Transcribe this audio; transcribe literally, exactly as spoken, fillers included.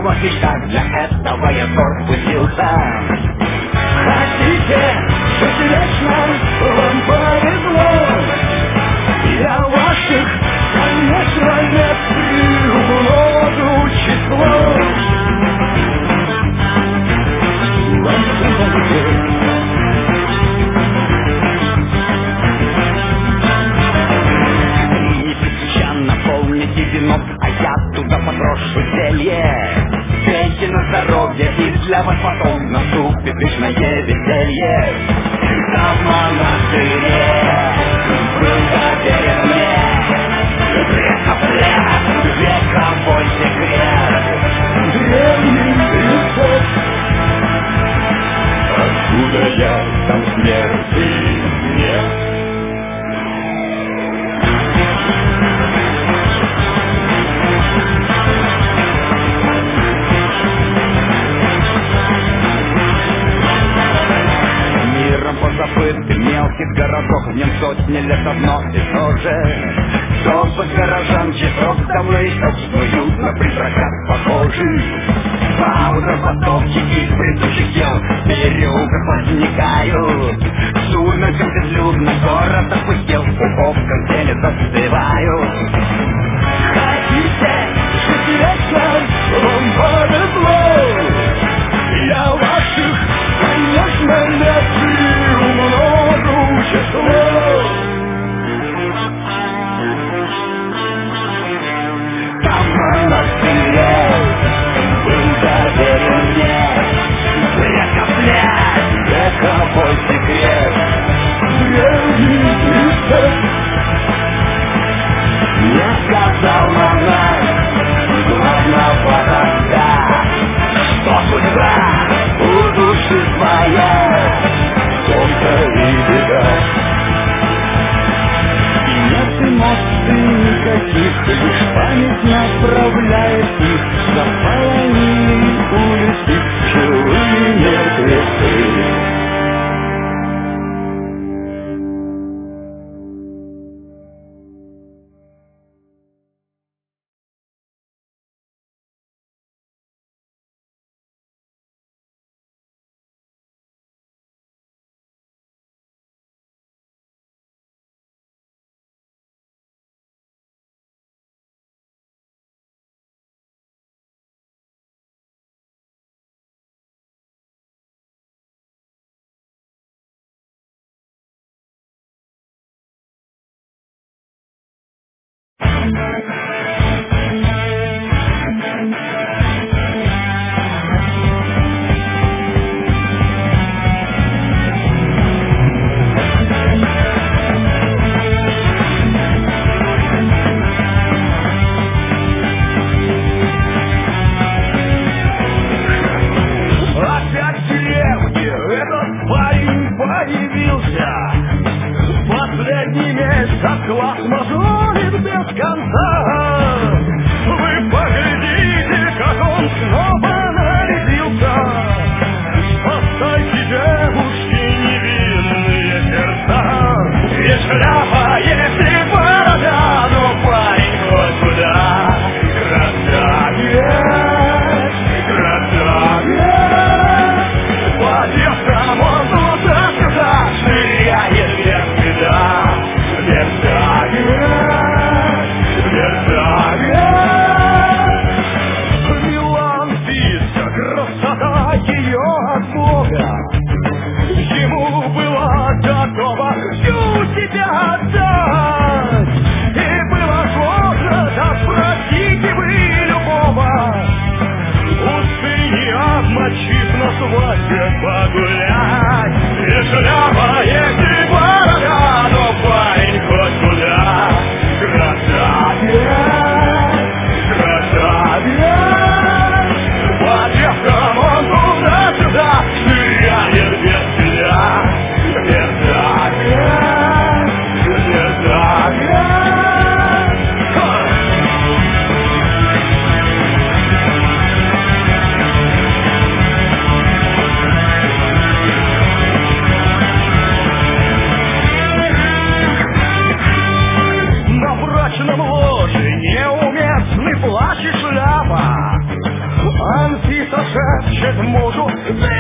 вот мечта, для этого я распустился. Хотите жить вечно, вам повезло. Я ваших, конечно, не приумножу число. Вам повезло. Наполните вино, а я туда подброшу зелье. Пейте на здоровье, и для вас потом наступит вечное веселье. Там в монастыре был доверен мне грехоплет, вековой секрет. Древний рецепт, откуда я, там смерти нет. Позабытый мелкий городок, в нем сотни лет одно и то же. Топот горожан, часов домой, снуют на призраках похожи. Пауза, потоки их предыдущих дел в переулках возникают. В сумерках безлюдно город опустел, у в контейне застывают. Хотите жить вечно, вам повезло. Я ваших, конечно, не приумножу число. Там в монастыре был доверен мне грехоплет, вековой секрет. Древний рецепт не сказал монах главного рога, что судьба у души твоя, только и беда. И нет эмоций никаких, лишь память направляет их. Заполонили улицы живые мертвецы. Последний месяц глаз мозолит без конца. Вы поглядите, как он снова нарядился. Спасайте, девушки, невинные сердца. И шляпа, если борода, но парень хоть куда. Красавец, красавец, по девкам он туда-сюда ширяет вверх. Мерцает, мерцает. Миланфиска, красота ее от Бога. Ему была готова всю себя отдать. И было сложно, да спросите вы любого. Усы не обмочив на свадьбе погулять. И шляпа, если борода, но парень хоть куда. Красавец, красавец, по девкам он скажет мужу: ты